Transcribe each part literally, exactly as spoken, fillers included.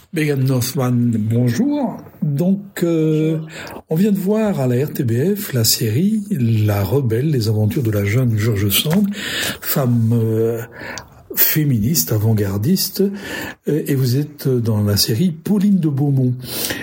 Megan Northman, bonjour. Donc, euh, on vient de voir à la R T B F la série La Rebelle, les aventures de la jeune George Sand, femme euh, féministe, avant-gardiste, euh, et vous êtes dans la série Pauline de Beaumont.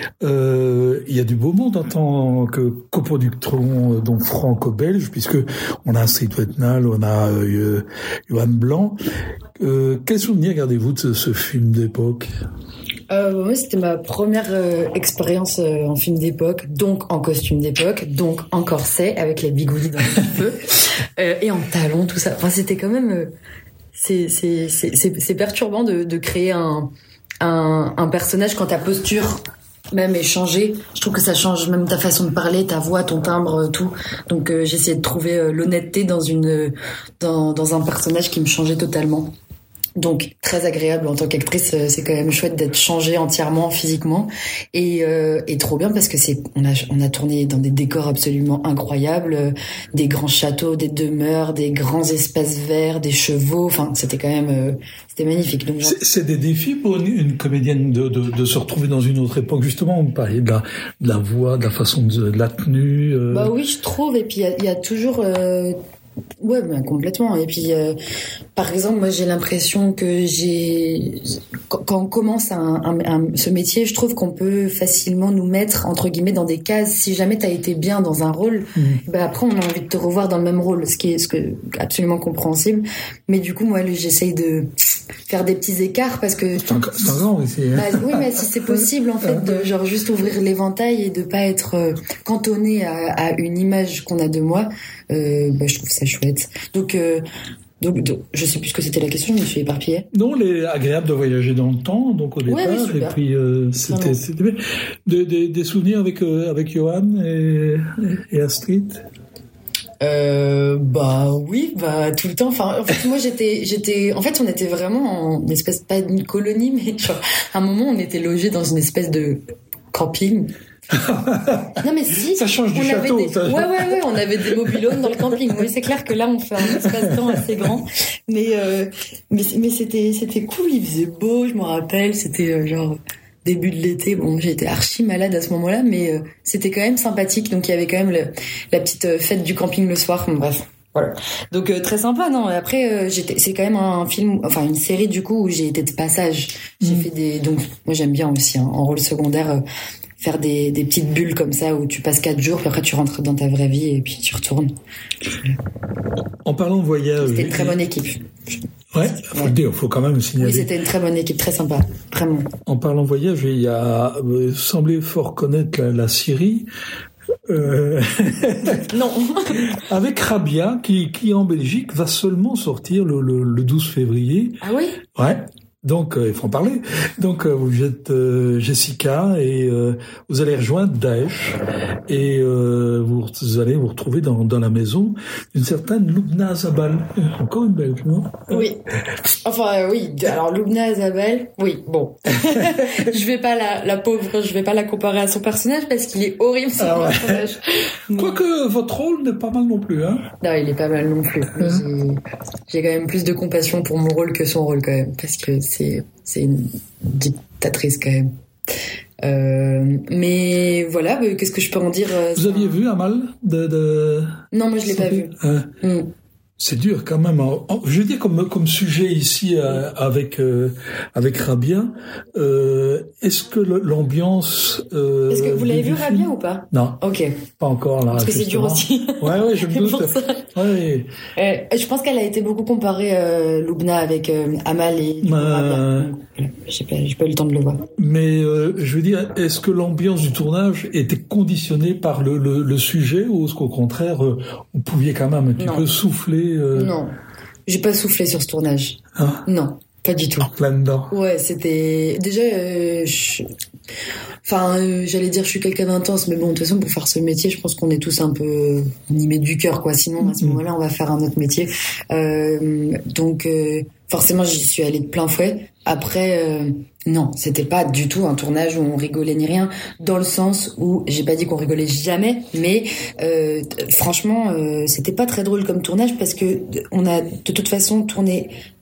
Euh, il y a du beau monde en tant que coproductron, donc franco-belge, puisque on a Astrid Wetnal, on a euh, Johan Blanc. Euh, quel souvenir gardez-vous de ce, ce film d'époque ? Euh, moi, c'était ma première euh, expérience euh, en film d'époque, donc en costume d'époque, donc en corset avec les bigoudis dans les cheveux euh, et en talons, tout ça. Enfin, c'était quand même, euh, c'est c'est c'est c'est, c'est perturbant de, de créer un, un un personnage quand ta posture même est changée. Je trouve que ça change même ta façon de parler, ta voix, ton timbre, tout. Donc, euh, j'essayais de trouver euh, l'honnêteté dans une dans dans un personnage qui me changeait totalement. Donc très agréable en tant qu'actrice, c'est quand même chouette d'être changée entièrement physiquement et, euh, et trop bien parce que c'est on a on a tourné dans des décors absolument incroyables, des grands châteaux, des demeures, des grands espaces verts, des chevaux. Enfin, c'était quand même euh, c'était magnifique. Donc genre... c'est, c'est des défis pour une, une comédienne de, de de se retrouver dans une autre époque justement. On parlait de la de la voix, de la façon de, de la tenue. Euh... Bah oui, je trouve. Et puis il y a, y a toujours euh, ouais, ben complètement. Et puis, euh, par exemple, moi, j'ai l'impression que j'ai, quand, quand on commence un, un, un, ce métier, je trouve qu'on peut facilement nous mettre entre guillemets dans des cases. Si jamais t'as été bien dans un rôle, mmh. ben après, on a envie de te revoir dans le même rôle, ce qui est, ce que absolument compréhensible. Mais du coup, moi, j'essaye de faire des petits écarts parce que c'est encore, c'est encore aussi, hein. Bah, oui, mais si c'est possible en fait de genre juste ouvrir l'éventail et de pas être euh, cantonné à, à une image qu'on a de moi, euh, bah, je trouve ça chouette. Donc euh, Donc, donc, je sais plus ce que c'était la question, je me suis éparpillée. Non, les agréable de voyager dans le temps, donc au départ, ouais, oui, et puis euh, c'était, c'était des, des, des souvenirs avec euh, avec Johan et, et Astrid. Euh, bah oui, bah tout le temps. Enfin, en fait, moi j'étais, j'étais, en fait, on était vraiment en espèce pas d'une colonie, mais genre, à un moment, on était logés dans une espèce de camping. Non mais si, ça change du on château. Avait des... Ça... Ouais ouais ouais, on avait des mobil-homes dans le camping. Oui, c'est clair que là on fait un espace-temps assez grand, mais euh, mais mais c'était c'était cool. Il faisait beau, je me rappelle. C'était euh, genre début de l'été. Bon, j'ai été archi malade à ce moment-là, mais euh, c'était quand même sympathique. Donc il y avait quand même le, la petite fête du camping le soir. Bon, bref. Voilà. Donc euh, très sympa, non. Après, euh, j'étais, c'est quand même un film, enfin une série du coup où j'ai été de passage. J'ai mmh. fait des, donc moi j'aime bien aussi hein, en rôle secondaire. Euh, faire des, des petites bulles comme ça où tu passes quatre jours puis après tu rentres dans ta vraie vie et puis tu retournes. En parlant de voyage... C'était une très bonne équipe. Ouais, faut ouais. le dire, faut quand même signaler. Oui, c'était une très bonne équipe, très sympa, vraiment. En parlant de voyage, il y a... Vous semblez fort connaître la, la Syrie. Euh... non. Avec Rabia, qui, qui en Belgique va seulement sortir le, le, le douze février. Ah oui? Ouais. Donc, euh, il faut en parler. Donc, euh, vous êtes euh, Jessica et euh, vous allez rejoindre Daesh et euh, vous, vous allez vous retrouver dans, dans la maison d'une certaine Lubna Azabal. Encore une Belge, non? Oui. Enfin, euh, oui. Alors, Lubna Azabal, oui, bon. Je vais pas la, la pauvre, je vais pas la comparer à son personnage parce qu'il est horrible, son ah ouais. personnage. Quoique, votre rôle n'est pas mal non plus, hein? Non, il est pas mal non plus. J'ai, j'ai quand même plus de compassion pour mon rôle que son rôle, quand même. Parce que c'est, c'est une dictatrice, quand même. Euh, mais voilà, qu'est-ce que je peux en dire? Vous aviez vu Amal de, de... Non, moi je l'ai pas vu. Hein? Mm. C'est dur quand même. Je veux dire comme comme sujet ici euh, avec euh, avec Rabia. Euh, est-ce que l'ambiance euh, Est-ce que vous l'avez vu Rabia ou pas? Non. Ok. Pas encore là. Parce que justement. c'est dur aussi. Ouais ouais, je me doute. Ouais. Euh, je pense qu'elle a été beaucoup comparée euh, Lubna avec euh, Amal et du coup, Rabia. Donc, j'ai pas j'ai pas eu le temps de le voir. Mais euh, je veux dire, est-ce que l'ambiance du tournage était conditionnée par le le, le sujet ou est-ce qu'au contraire euh, vous pouviez quand même un petit non. peu souffler? Euh... Non, j'ai pas soufflé sur ce tournage. Hein? Non, pas du tout. En plein dedans. Ouais, c'était déjà. Euh, je... Enfin, euh, j'allais dire, je suis quelqu'un d'intense, mais bon, de toute façon, pour faire ce métier, je pense qu'on est tous un peu animés du cœur, quoi. Sinon, à ce moment-là, on va faire un autre métier. Euh, donc, euh, forcément, j'y suis allée de plein fouet. Après, euh, non, c'était pas du tout un tournage où on rigolait ni rien, dans le sens où j'ai pas dit qu'on rigolait jamais, mais euh, franchement, euh, c'était pas très drôle comme tournage parce que on a de toute façon tourné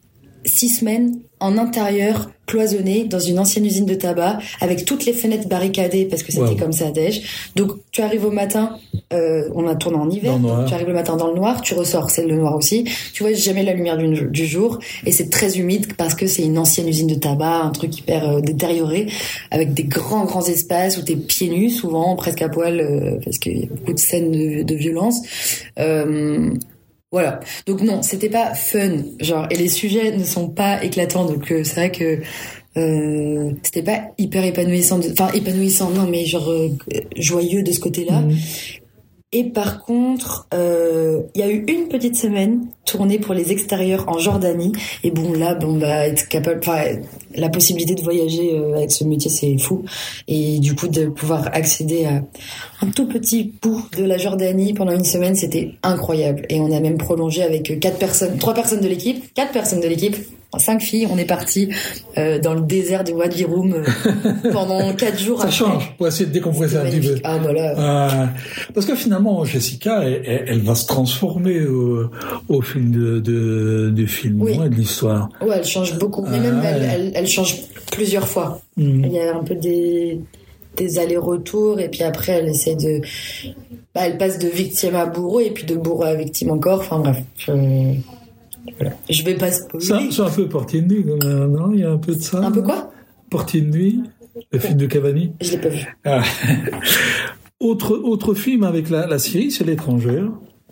six semaines en intérieur, cloisonné, dans une ancienne usine de tabac, avec toutes les fenêtres barricadées, parce que c'était wow. comme ça à Daesh. Donc, tu arrives au matin, euh, on a tourné en hiver, donc tu arrives le matin dans le noir, tu ressors, c'est le noir aussi. Tu vois jamais la lumière du, du jour, et c'est très humide parce que c'est une ancienne usine de tabac, un truc hyper euh, détérioré, avec des grands, grands espaces où t'es pieds nus, souvent, presque à poil, euh, parce qu'il y a beaucoup de scènes de, de violence. Euh, Voilà. Donc non, c'était pas fun, genre, et les sujets ne sont pas éclatants, donc euh, c'est vrai que euh, c'était pas hyper épanouissant, de... enfin épanouissant, non, mais genre euh, joyeux de ce côté-là. Mmh. Et par contre, il euh, y a eu une petite semaine tournée pour les extérieurs en Jordanie. Et bon, là, bon, bah, être capable, enfin, la possibilité de voyager euh, avec ce métier, c'est fou. Et du coup, de pouvoir accéder à un tout petit bout de la Jordanie pendant une semaine, c'était incroyable. Et on a même prolongé avec quatre personnes, trois personnes de l'équipe, quatre personnes de l'équipe. Cinq filles, on est parti euh, dans le désert du Wadi Rum euh, pendant quatre jours. Ça après. Change pour essayer de décompresser un petit peu. Ah voilà. Euh, parce que finalement, Jessica, elle, elle va se transformer au, au fil de, de, du film, oui. de l'histoire. Ouais, elle change beaucoup. Mais ah, même elle, ouais. elle, elle change plusieurs fois. Mm. Il y a un peu des des allers-retours et puis après elle essaie de, bah, elle passe de victime à bourreau et puis de bourreau à victime encore. Enfin bref. Je... Voilà. Je vais pas spoiler. Ça, c'est un peu Portier de nuit, non? Il y a un peu de ça. Un peu quoi? Portier de nuit, le film de Cavani. Je l'ai pas vu. Ah. autre, autre film avec la, la Syrie, c'est L'étrangère.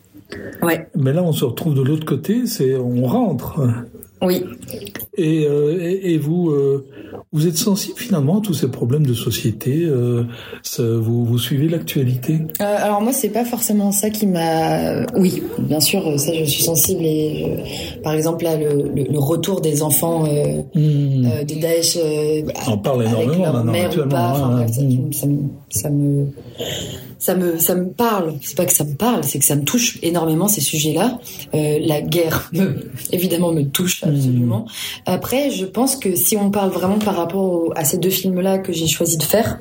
Ouais. Mais là, on se retrouve de l'autre côté, c'est, on rentre. Oui. Et, euh, et, et vous, euh, vous êtes sensible finalement à tous ces problèmes de société. Euh, ça, vous, vous suivez l'actualité. Euh, alors moi, c'est pas forcément ça qui m'a. Oui, bien sûr, ça, je suis sensible. Et je... par exemple, là, le, le, le retour des enfants euh, mmh. euh, de Daesh. Euh, on parle énormément avec leur mère ou pas. Hein, enfin, hein, bref, ça, mmh. ça, me, ça me. Ça me, ça me parle. C'est pas que ça me parle, c'est que ça me touche énormément ces sujets-là. Euh, la guerre, me, évidemment, me touche absolument. Mmh. Après, je pense que si on parle vraiment par rapport au, à ces deux films-là que j'ai choisi de faire,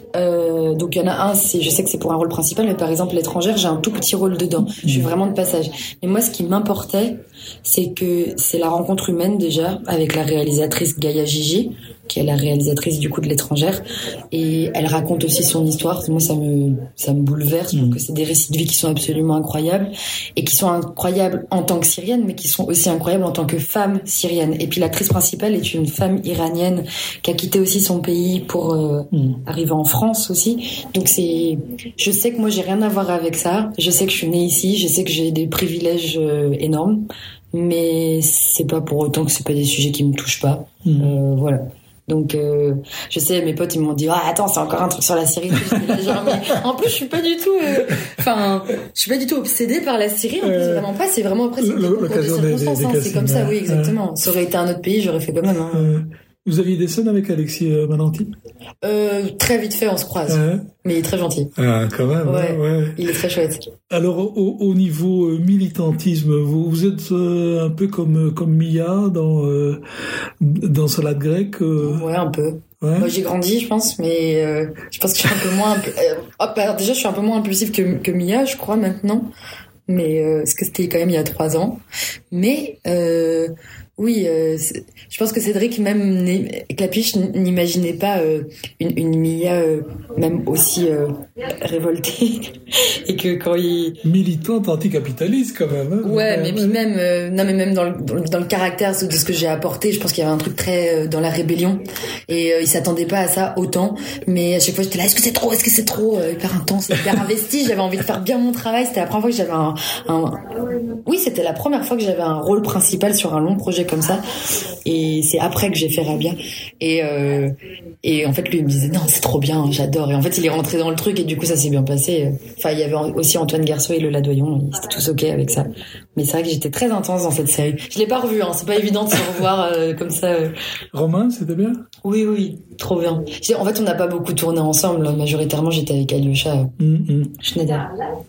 euh, donc il y en a un, c'est, je sais que c'est pour un rôle principal, mais par exemple L'étrangère, j'ai un tout petit rôle dedans. Mmh. Je suis vraiment de passage. Mais moi, ce qui m'importait, c'est que c'est la rencontre humaine déjà avec la réalisatrice Gaïa Gigi, qui est la réalisatrice du coup de L'étrangère, et elle raconte aussi son histoire. Moi, ça me ça me bouleverse. Je trouve que c'est des récits de vie qui sont absolument incroyables et qui sont incroyables en tant que syrienne, mais qui sont aussi incroyables en tant que femme syrienne. Et puis l'actrice principale est une femme iranienne qui a quitté aussi son pays pour euh, mmh. arriver en France aussi. Donc c'est, je sais que moi j'ai rien à voir avec ça. Je sais que je suis née ici. Je sais que j'ai des privilèges euh, énormes, mais c'est pas pour autant que c'est pas des sujets qui me touchent pas. Mmh. Euh, voilà. Donc euh, je sais, mes potes ils m'ont dit ah attends, c'est encore un truc sur la Syrie. Là, genre, mais en plus je suis pas du tout enfin euh, je suis pas du tout obsédée par la Syrie, en plus euh, vraiment pas, c'est vraiment après c'est l'occasion des circonstances, hein, c'est comme ça, oui, exactement. Euh, ça aurait été un autre pays, j'aurais fait quand même hein. euh, Vous aviez des scènes avec Alexis euh, Mananti? Euh, très vite fait, on se croise. Euh, mais il est très gentil. Ah, quand même. Ouais. ouais. Il est très chouette. Alors, au, au niveau euh, militantisme, vous, vous êtes euh, un peu comme comme Mia dans euh, dans Salade grecque. Euh... Ouais, un peu. Ouais. Moi, j'ai grandi, je pense, mais euh, je pense que je suis un peu moins. Euh, hop, alors déjà, je suis un peu moins impulsive que que Mia, je crois maintenant. Mais euh, parce que c'était quand même il y a trois ans. Mais euh, oui, euh, je pense que Cédric, même Clapiche, n'imaginait pas euh, une, une Mia euh, même aussi euh, révoltée et que quand il militante anticapitaliste quand même. Hein, ouais, mais puis même euh, non mais même dans le dans, dans le caractère de ce que j'ai apporté, je pense qu'il y avait un truc très euh, dans la rébellion et euh, il s'attendait pas à ça autant. Mais à chaque fois j'étais là, est-ce que c'est trop, est-ce que c'est trop euh, hyper intense, hyper investi. J'avais envie de faire bien mon travail. C'était la première fois que j'avais un, un... oui, c'était la première fois que j'avais un rôle principal sur un long projet comme ça, et c'est après que j'ai fait Rabia et euh, et en fait lui il me disait non c'est trop bien, j'adore, et en fait il est rentré dans le truc et du coup ça s'est bien passé. Enfin il y avait aussi Antoine Garceau et Lola Doyon, ils étaient tous ok avec ça, mais c'est vrai que j'étais très intense dans cette série. Je l'ai pas revue, hein, c'est pas évident de se revoir euh, comme ça. euh. Romain, c'était bien? Oui oui, trop bien. En fait on n'a pas beaucoup tourné ensemble, majoritairement j'étais avec Alyosha mm-hmm. Schneider.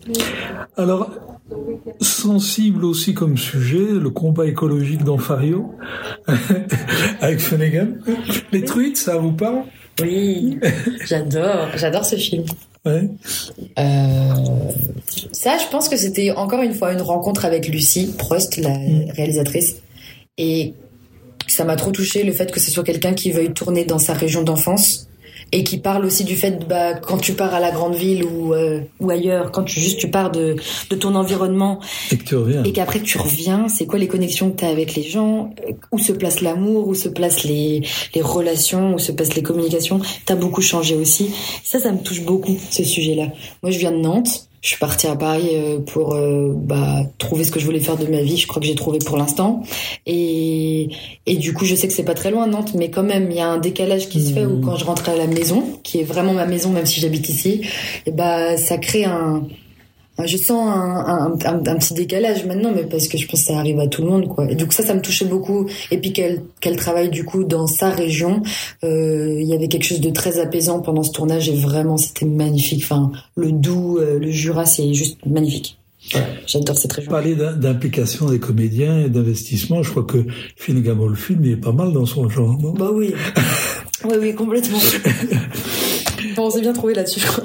Alors sensible aussi comme sujet, le combat écologique dans Fario avec Finnegan. Les truites, ça vous parle? Oui, j'adore, j'adore ce film. Ouais. Euh, ça, je pense que c'était encore une fois une rencontre avec Lucie Prost, la réalisatrice, et ça m'a trop touchée, le fait que ce soit quelqu'un qui veuille tourner dans sa région d'enfance et qui parle aussi du fait, bah, quand tu pars à la grande ville ou, euh, ou ailleurs, quand tu juste tu pars de, de ton environnement et que tu reviens, et qu'après tu reviens, c'est quoi les connexions que tu as avec les gens, où se place l'amour, où se placent les, les relations, où se placent les communications. Tu as beaucoup changé aussi. Ça, ça me touche beaucoup, ce sujet-là. Moi, je viens de Nantes. Je suis partie à Paris pour euh, bah, trouver ce que je voulais faire de ma vie. Je crois que j'ai trouvé pour l'instant. Et, et du coup, je sais que c'est pas très loin, Nantes, mais quand même, il y a un décalage qui mmh. se fait où quand je rentre à la maison, qui est vraiment ma maison, même si j'habite ici, et bah, ça crée un... Je sens un, un, un, un petit décalage maintenant, mais parce que je pense que ça arrive à tout le monde, quoi. Et donc ça, ça me touchait beaucoup. Et puis qu'elle, qu'elle travaille du coup dans sa région. Euh, il y avait quelque chose de très apaisant pendant ce tournage et vraiment, c'était magnifique. Enfin, le Doubs, euh, le Jura, c'est juste magnifique. Ouais, j'adore cette région. Parler d'implication des comédiens et d'investissement, je crois que Finnegan Oldfield est pas mal dans son genre, non? Bah oui. oui, oui, complètement. Bon, on s'est bien trouvé là-dessus, je crois.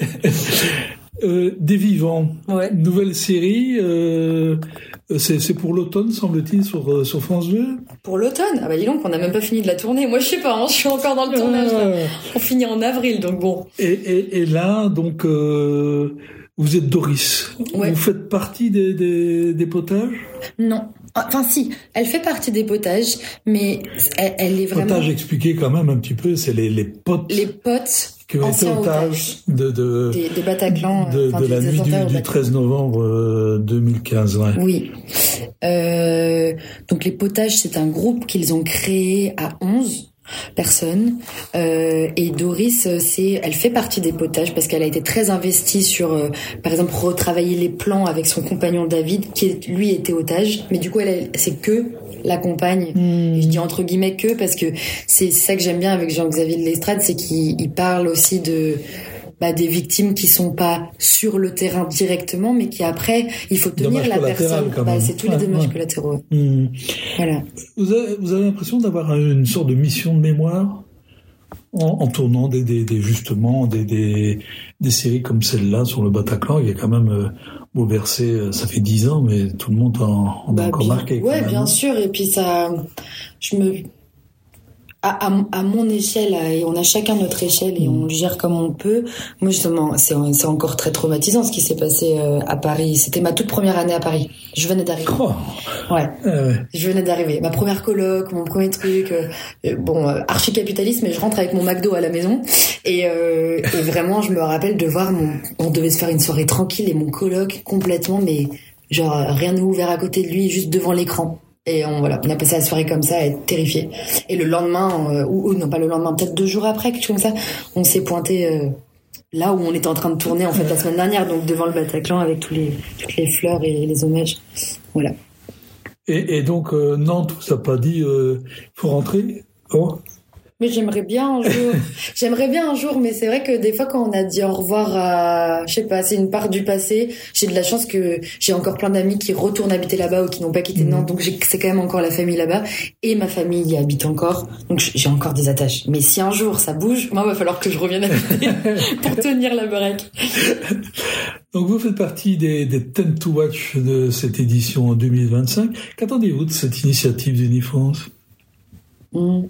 Euh, Des Vivants, ouais. Nouvelle série, euh, c'est, c'est pour l'automne, semble-t-il, sur, sur France deux. Pour l'automne? Ah bah dis donc, on n'a même pas fini de la tourner. Moi, je sais pas, hein, je suis encore dans le tournage. Là. On finit en avril, donc bon. Et, et, et là, donc, euh, vous êtes Doris. Ouais. Vous faites partie des, des, des potages? Non. Enfin si, elle fait partie des potages, mais elle, elle est vraiment... Potage, expliquez quand même un petit peu, c'est les, les potes... Les potes qui ont été otages de, de, des, des Bataclan, de, de la nuit du, du treize novembre deux mille quinze. Ouais. Oui. Euh, donc les potages, c'est un groupe qu'ils ont créé à onze personnes. Euh, et Doris, c'est, elle fait partie des potages parce qu'elle a été très investie sur, euh, par exemple, retravailler les plans avec son compagnon David, qui lui était otage. Mais du coup, elle, elle c'est que la compagne. Mmh. Et je dis entre guillemets que parce que c'est ça que j'aime bien avec Jean-Xavier de Lestrade, c'est qu'il il parle aussi de bah, des victimes qui sont pas sur le terrain directement, mais qui après, il faut tenir dommages la personne. Bah, c'est tous les ouais, dommages ouais. collatéraux. Mmh. Voilà. Vous avez, vous avez l'impression d'avoir une sorte de mission de mémoire en, en tournant des, des, des justement des, des, des séries comme celle-là sur le Bataclan. Il y a quand même euh, bouleversé, ça fait dix ans, mais tout le monde en, en bah, a encore bien, marqué. Ouais, même. Bien sûr. Et puis ça, je me À, à, à mon échelle, et on a chacun notre échelle et on le gère comme on peut. Moi, justement, c'est, c'est encore très traumatisant ce qui s'est passé euh, à Paris. C'était ma toute première année à Paris. Je venais d'arriver. Oh. Ouais. Ah ouais. Je venais d'arriver. Ma première coloc, mon premier truc. Euh, bon, euh, archi-capitaliste, mais je rentre avec mon McDo à la maison. Et, euh, et vraiment, je me rappelle de voir mon... On devait se faire une soirée tranquille et mon coloc complètement, mais genre rien n'est ouvert à côté de lui, juste devant l'écran. Et on, voilà, on a passé la soirée comme ça, à être terrifiés. Et le lendemain, euh, ou, ou non pas le lendemain, peut-être deux jours après, quelque chose comme ça, on s'est pointé euh, là où on était en train de tourner en fait la semaine dernière, donc devant le Bataclan avec tous les, toutes les fleurs et les hommages. Voilà. Et, et donc euh, Nantes, ça n'a pas dit euh, faut rentrer? Oh. Mais j'aimerais bien un jour. J'aimerais bien un jour, mais c'est vrai que des fois quand on a dit au revoir à, je sais pas, c'est une part du passé. J'ai de la chance que j'ai encore plein d'amis qui retournent habiter là-bas ou qui n'ont pas quitté Nantes, donc j'ai, c'est quand même encore la famille là-bas et ma famille y habite encore, donc j'ai encore des attaches. Mais si un jour ça bouge, moi il va falloir que je revienne habiter pour tenir la baraque. Donc vous faites partie des, des Ten to Watch de cette édition en deux mille vingt-cinq. Qu'attendez-vous de cette initiative d'Unifrance? mmh.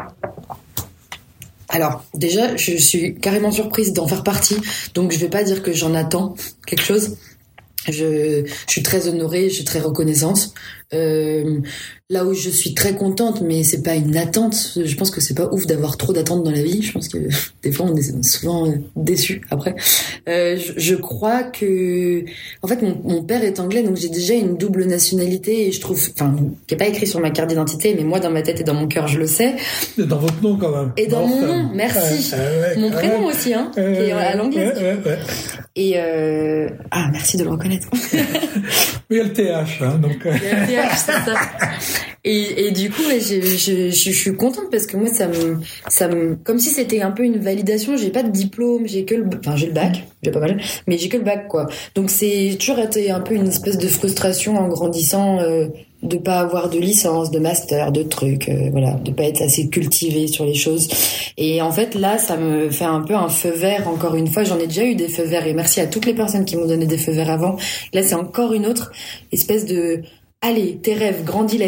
Alors, déjà, je suis carrément surprise d'en faire partie, donc je vais pas dire que j'en attends quelque chose. Je, je suis très honorée, je suis très reconnaissante. Euh, là où je suis très contente, mais c'est pas une attente. Je pense que c'est pas ouf d'avoir trop d'attentes dans la vie. Je pense que des fois on est souvent déçus après. Euh, je, je crois que, en fait, mon, mon père est anglais, donc j'ai déjà une double nationalité et je trouve, enfin, qui est pas écrit sur ma carte d'identité, mais moi dans ma tête et dans mon cœur je le sais. Et dans votre nom quand même. Et dans non, mon ça... nom, merci. Euh, ouais, mon prénom ouais. aussi, hein, euh, qui est à l'anglaise. Ouais, ouais, ouais. Et euh... ah, merci de le reconnaître. Oui, il y a le T H, hein, donc. Il y a le T H, c'est ça. Et, et du coup, ouais, je, je, je, je suis contente parce que moi, ça me, ça me, comme si c'était un peu une validation. J'ai pas de diplôme, j'ai que le, enfin, j'ai le bac, j'ai pas mal, mais j'ai que le bac, quoi. Donc c'est toujours été un peu une espèce de frustration en grandissant, euh, de pas avoir de licence, de master, de trucs, euh, voilà, de pas être assez cultivé sur les choses. Et en fait, là, ça me fait un peu un feu vert. Encore une fois, j'en ai déjà eu des feux verts et merci à toutes les personnes qui m'ont donné des feux verts avant. Là, c'est encore une autre espèce de, allez, tes rêves, grandis-les.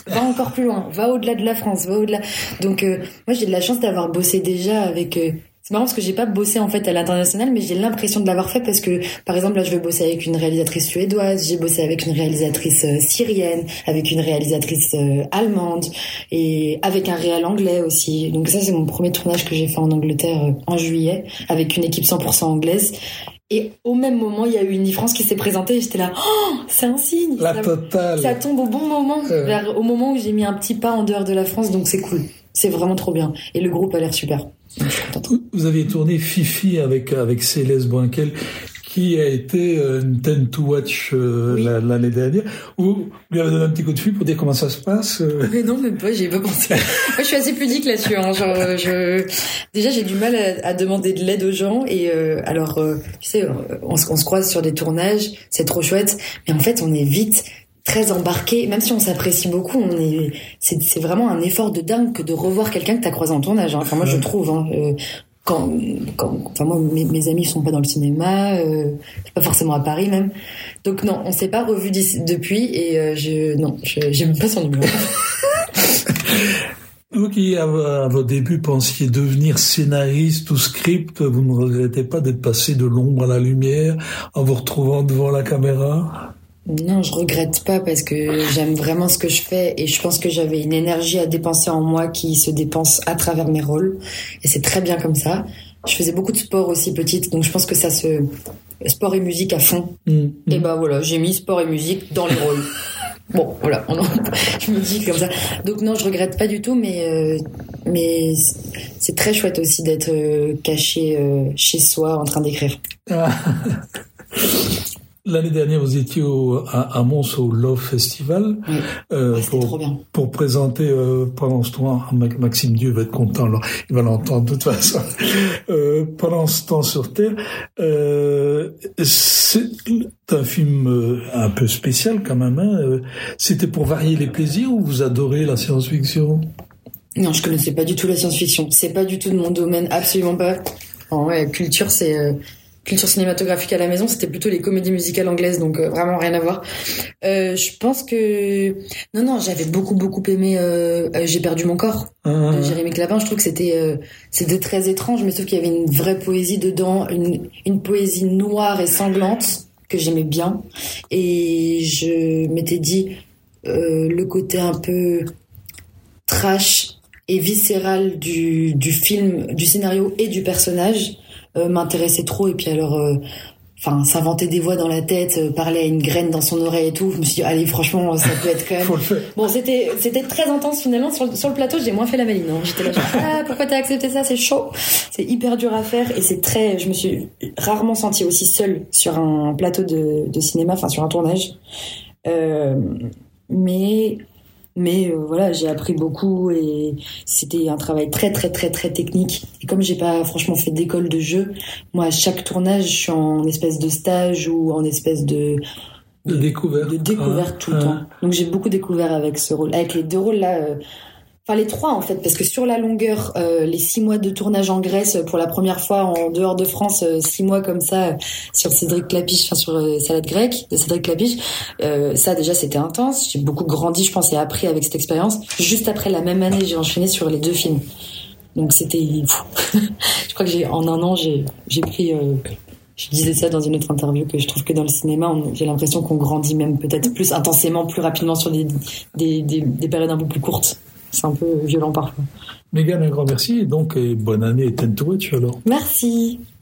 va encore plus loin, va au-delà de la France, va au-delà. Donc euh, moi j'ai de la chance d'avoir bossé déjà avec. Euh, c'est marrant parce que j'ai pas bossé en fait à l'international, mais j'ai l'impression de l'avoir fait parce que par exemple là je vais bosser avec une réalisatrice suédoise, j'ai bossé avec une réalisatrice euh, syrienne, avec une réalisatrice euh, allemande et avec un réal anglais aussi. Donc ça c'est mon premier tournage que j'ai fait en Angleterre euh, en juillet avec une équipe cent pour cent anglaise. Et au même moment, il y a eu Unifrance qui s'est présentée et j'étais là, oh, c'est un signe. La ça, totale. Ça tombe au bon moment, euh... vers, au moment où j'ai mis un petit pas en dehors de la France, donc c'est cool. C'est vraiment trop bien. Et le groupe a l'air super. Vous aviez tourné Fifi avec, avec Céleste Boinquel, qui a été une ten to watch euh, oui. l'année dernière. Vous lui avez donné un petit coup de fil pour dire comment ça se passe euh... Mais non, même pas, j'y ai pas pensé. Moi, je suis assez pudique là-dessus. Hein. Genre, je... Déjà, j'ai du mal à, à demander de l'aide aux gens. Et euh, alors, euh, tu sais, on, on se croise sur des tournages, c'est trop chouette. Mais en fait, on est vite très embarqué. Même si on s'apprécie beaucoup, on est, c'est, c'est vraiment un effort de dingue que de revoir quelqu'un que t'as croisé en tournage. Hein. Enfin, moi, je trouve. Hein, euh, Quand, quand, enfin moi, mes, mes amis sont pas dans le cinéma, euh, pas forcément à Paris même. Donc non, on s'est pas revus depuis et euh, je, non, je, j'aime pas son numéro. Vous qui, à, à vos débuts, pensiez devenir scénariste ou script, vous ne regrettez pas d'être passé de l'ombre à la lumière en vous retrouvant devant la caméra ? Non, je regrette pas parce que j'aime vraiment ce que je fais et je pense que j'avais une énergie à dépenser en moi qui se dépense à travers mes rôles et c'est très bien comme ça. Je faisais beaucoup de sport aussi petite, donc je pense que ça se sport et musique à fond. Mmh. Et bah voilà, j'ai mis sport et musique dans les rôles. Bon, voilà, on en... je me dis comme ça. Donc non, je regrette pas du tout, mais euh, mais c'est très chouette aussi d'être euh, caché euh, chez soi en train d'écrire. Ah. L'année dernière, vous étiez au, à, à Mons au Love Festival. Oui. Euh, ah, c'était pour, trop bien. Pour présenter, euh, pendant ce temps, Maxime Dieu va être content, alors il va l'entendre de toute façon. Euh, pendant ce temps sur Terre, euh, c'est un film euh, un peu spécial quand même. Hein. C'était pour varier les plaisirs ou vous adorez la science-fiction ? Non, je connaissais pas du tout la science-fiction. C'est pas du tout de mon domaine, absolument pas. En ouais, culture, c'est... Euh... culture cinématographique à la maison, c'était plutôt les comédies musicales anglaises, donc euh, vraiment rien à voir. Euh, je pense que non non, j'avais beaucoup beaucoup aimé euh, euh, J'ai perdu mon corps mmh. de Jérémy Clapin. Je trouve que c'était euh, c'était très étrange, mais sauf qu'il y avait une vraie poésie dedans, une une poésie noire et sanglante que j'aimais bien. Et je m'étais dit euh, le côté un peu trash et viscéral du du film, du scénario et du personnage. Euh, m'intéressait trop et puis alors enfin euh, s'inventer des voix dans la tête, euh, parler à une graine dans son oreille et tout, je me suis dit allez franchement ça peut être quand même bon c'était c'était très intense finalement sur le, sur le plateau. J'ai moins fait la maline hein. J'étais là genre, ah pourquoi t'as accepté ça, c'est chaud, c'est hyper dur à faire et c'est très, je me suis rarement sentie aussi seule sur un plateau de, de cinéma, enfin sur un tournage euh, mais Mais euh, voilà, j'ai appris beaucoup et c'était un travail très très très très technique. Et comme j'ai pas franchement fait d'école de jeu, moi à chaque tournage, je suis en espèce de stage ou en espèce de de, de découverte, de découverte ah, tout le ah. temps. Donc j'ai beaucoup découvert avec ce rôle, avec les deux rôles là. Euh, Enfin, les trois, en fait, parce que sur la longueur, euh, les six mois de tournage en Grèce, pour la première fois en dehors de France, euh, six mois comme ça, euh, sur Cédric Clapiche, enfin, sur euh, Salade grecque de Cédric Clapiche, euh, ça, déjà, c'était intense. J'ai beaucoup grandi, je pense, et appris avec cette expérience. Juste après, la même année, j'ai enchaîné sur les deux films. Donc, c'était fou. Je crois que j'ai, en un an, j'ai, j'ai pris, euh, je disais ça dans une autre interview, que je trouve que dans le cinéma, on, j'ai l'impression qu'on grandit même peut-être plus intensément, plus rapidement sur des, des, des, des périodes un peu plus courtes. C'est un peu violent parfois. Mégane, un grand merci et donc et bonne année et ten to watch alors. Merci.